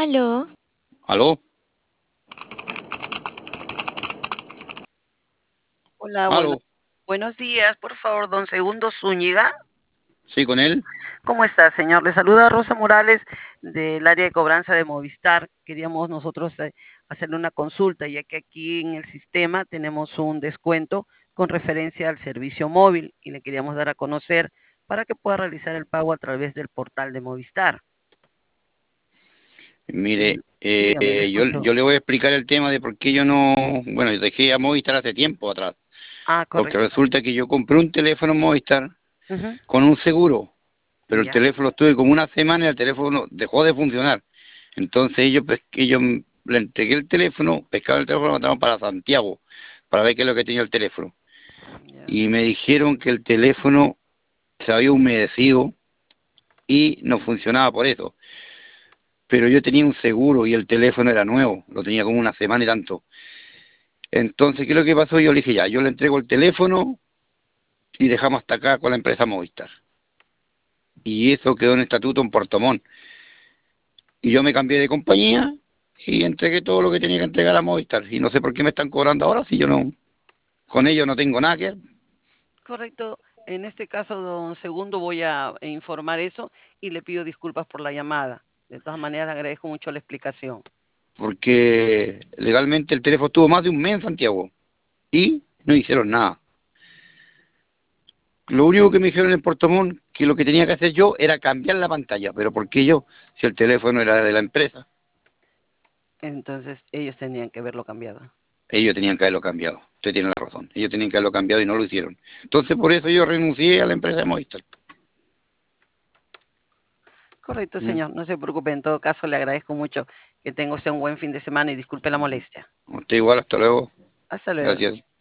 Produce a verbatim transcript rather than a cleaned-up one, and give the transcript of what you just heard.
Aló, ¿Aló? Hola, bueno, ¿Aló? buenos días, por favor, don Segundo Zúñiga. ¿Sí con él? ¿Cómo está, señor? Le saluda Rosa Morales del área de cobranza de Movistar. Queríamos nosotros eh, hacerle una consulta, ya que aquí en el sistema tenemos un descuento con referencia al servicio móvil y le queríamos dar a conocer para que pueda realizar el pago a través del portal de Movistar. Mire, Mm, Dígame, le eh, yo, escucho. yo le voy a explicar el tema de por qué yo no, bueno, yo dejé a Movistar hace tiempo atrás, Ah, porque correcto. resulta que yo compré un teléfono Movistar Ujú. con un seguro, pero el Ya, teléfono estuve como una semana y el teléfono dejó de funcionar. Entonces ellos, pes- ellos le entregué el teléfono, pescaron el teléfono, lo mandaron para Santiago, para ver qué es lo que tenía el teléfono. ya. Y me dijeron que el teléfono se había humedecido y no funcionaba por eso. Pero yo tenía un seguro y el teléfono era nuevo, lo tenía como una semana y tanto. Entonces, ¿qué es lo que pasó? Yo le dije, ya, yo le entrego el teléfono y dejamos hasta acá con la empresa Movistar. Y eso quedó en estatuto en Puerto Montt. Y yo me cambié de compañía y entregué todo lo que tenía que entregar a Movistar. Y no sé por qué me están cobrando ahora si yo no, con ellos no tengo nada que ver, Correcto. En este caso, don Segundo, voy a informar eso y le pido disculpas por la llamada. De todas maneras, le agradezco mucho la explicación. porque legalmente el teléfono estuvo más de un mes en Santiago y no hicieron nada. Lo único que me dijeron en Puerto Montt que lo que tenía que hacer yo era cambiar la pantalla, pero ¿por qué yo? Si el teléfono era de la empresa. Entonces, ellos tenían que verlo cambiado. Ellos tenían que haberlo cambiado. Usted tiene la razón. Ellos tenían que haberlo cambiado y no lo hicieron. Entonces, por eso yo renuncié a la empresa de Movistar. Correcto, ¿Mm? señor. No se preocupe. En todo caso, le agradezco mucho que tenga usted un buen fin de semana y disculpe la molestia. Usted igual, hasta luego. Hasta luego. Gracias.